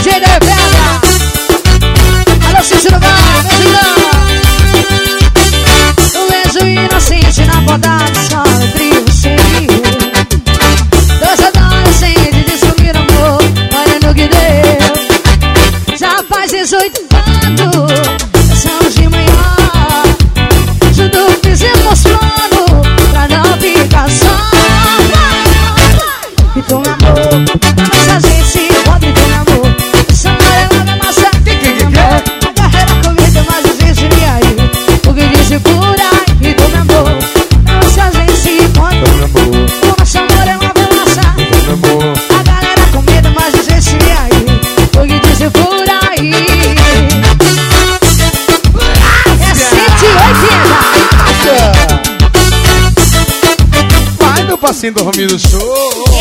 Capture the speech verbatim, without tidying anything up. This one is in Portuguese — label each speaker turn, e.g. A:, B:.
A: D J da Rebeca. Alô, Cícero Bar, um beijo inocente na bondade, só entre você e eu. Dois adolescentes descobriram amor, olha no que deu. Já faz dezoito anos, estamos de manhã. Junto fizemos plano pra não ficar só. E com amor, nossa gente pode ter amor. Essa amarela da massa, que que que é? A carreira comigo, mas a gente nem aí. O que disse por aí, e com amor, nossa gente pode ter amor. Com essa amarela da massa, a galera com medo, mas a gente nem aí. O que disse por aí. É cento e oitenta.
B: Vai no passinho do Romero Show.